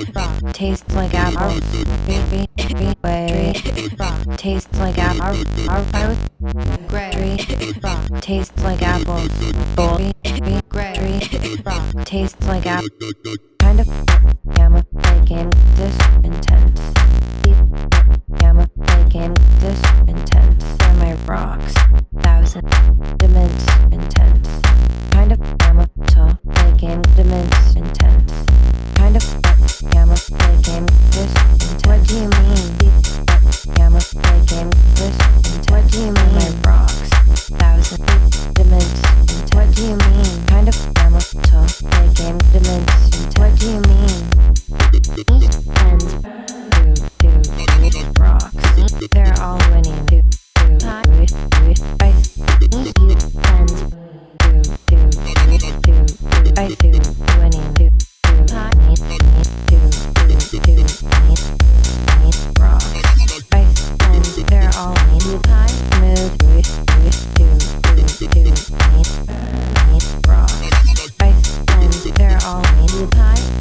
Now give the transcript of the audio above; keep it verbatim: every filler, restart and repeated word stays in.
rock, tastes like apple. Tree, tree, way, rock, tastes like apple. Gray, rock, tastes like apples. Gold, gray, rock, tastes like apple. Kind of gamma, making this intense. Deep gamma, making this intense. Semi rocks, thousand dimensions intense. Kind of gamma, tall, making dimensions intense. Kind of gamma, making this intense. What do you mean? Deep gamma, making this intense. What do you mean? Semi rocks, thousand dimensions intense. What do you mean? Kind of gamma, tall, making dimensions intense. What do you mean? Each and do do do rocks. They're all winning. Do do do do. I each you and do do do do do. I do winning. Do do me me do do do me me rocks. I and they're all winning. I move do do do do me me rocks. I and they're all winning. I